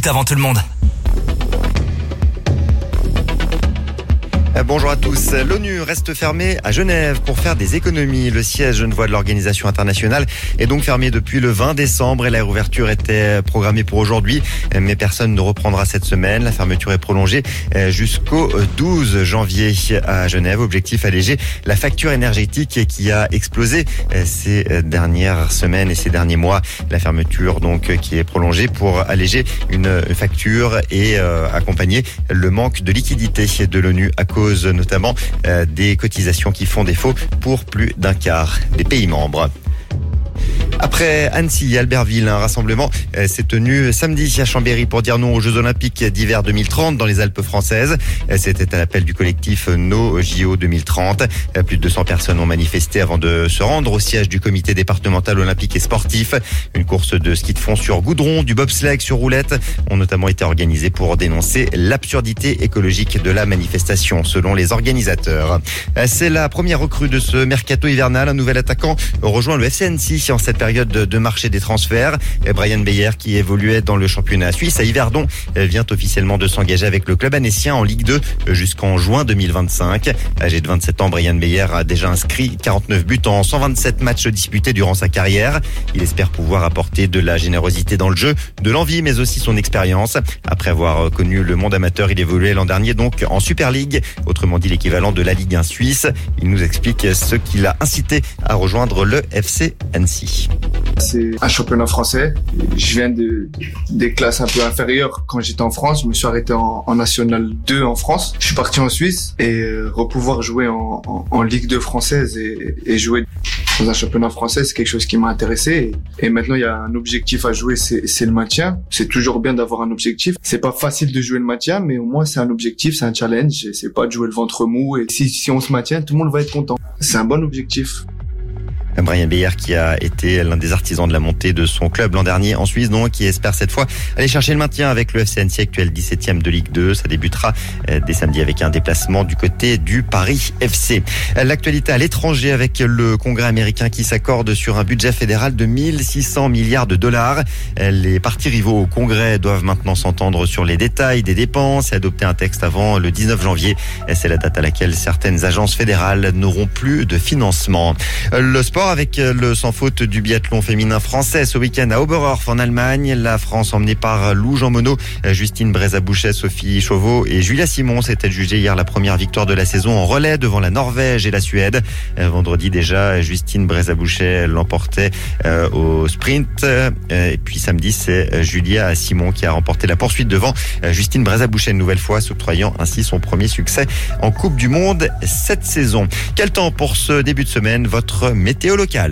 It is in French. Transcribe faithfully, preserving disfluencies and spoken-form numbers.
minutes avant tout le monde. Bonjour à tous. L'ONU reste fermée à Genève pour faire des économies. Le siège genevois de l'organisation internationale est donc fermé depuis le vingt décembre et la réouverture était programmée pour aujourd'hui. Mais personne ne reprendra cette semaine. La fermeture est prolongée jusqu'au douze janvier à Genève. Objectif, alléger la facture énergétique qui a explosé ces dernières semaines et ces derniers mois. La fermeture donc qui est prolongée pour alléger une facture et euh, accompagner le manque de liquidité de l'ONU à cause notamment euh, des cotisations qui font défaut pour plus d'un quart des pays membres. Après Annecy et Albertville, un rassemblement euh, s'est tenu samedi à Chambéry pour dire non aux Jeux Olympiques d'hiver deux mille trente dans les Alpes françaises. Euh, C'était à l'appel du collectif No J O deux mille trente. Euh, plus de deux cents personnes ont manifesté avant de se rendre au siège du comité départemental olympique et sportif. Une course de ski de fond sur goudron, du bobsleigh sur roulette ont notamment été organisées pour dénoncer l'absurdité écologique de la manifestation, selon les organisateurs. Euh, C'est la première recrue de ce mercato hivernal. Un nouvel attaquant rejoint le F C Annecy en cette période de marché des transferts. Brian Beyer, qui évoluait dans le championnat suisse à Yverdon, vient officiellement de s'engager avec le club annécien en Ligue deux jusqu'en juin deux mille vingt-cinq. Âgé de vingt-sept ans, Brian Beyer a déjà inscrit quarante-neuf buts en cent vingt-sept matchs disputés durant sa carrière. Il espère pouvoir apporter de la générosité dans le jeu, de l'envie, mais aussi son expérience. Après avoir connu le monde amateur, il évoluait l'an dernier donc en Super League, autrement dit l'équivalent de la Ligue un suisse. Il nous explique ce qui l'a incité à rejoindre le F C Annecy. C'est un championnat français. Je viens de, des classes un peu inférieures. Quand j'étais en France, je me suis arrêté en, en National deux en France. Je suis parti en Suisse et euh, repouvoir jouer en, en, en Ligue deux française et, et jouer dans un championnat français, c'est quelque chose qui m'a intéressé. Et, et maintenant, il y a un objectif à jouer, c'est, c'est le maintien. C'est toujours bien d'avoir un objectif. C'est pas facile de jouer le maintien, mais au moins c'est un objectif, c'est un challenge. Et c'est pas de jouer le ventre mou. Et si, si on se maintient, tout le monde va être content. C'est un bon objectif. Brian Beyer qui a été l'un des artisans de la montée de son club l'an dernier en Suisse, donc qui espère cette fois aller chercher le maintien avec le F C Annecy, actuel dix-septième de Ligue deux. Ça débutera dès samedi avec un déplacement du côté du Paris F C. L'actualité à l'étranger avec le Congrès américain qui s'accorde sur un budget fédéral de mille six cents milliards de dollars. Les partis rivaux au Congrès doivent maintenant s'entendre sur les détails des dépenses et adopter un texte avant le dix-neuf janvier. C'est la date à laquelle certaines agences fédérales n'auront plus de financement. Le sport avec le sans faute du biathlon féminin français ce week-end à Oberhof en Allemagne. La France emmenée par Lou Jean Monod, Justine Brézabouchet, Sophie Chauveau et Julia Simon s'était jugée hier la première victoire de la saison en relais devant la Norvège et la Suède. Vendredi déjà, Justine Brézabouchet l'emportait euh, au sprint. Et puis samedi, c'est Julia Simon qui a remporté la poursuite devant Justine Brézabouchet une nouvelle fois, s'octroyant ainsi son premier succès en Coupe du Monde cette saison. Quel temps pour ce début de semaine? Votre météo locale.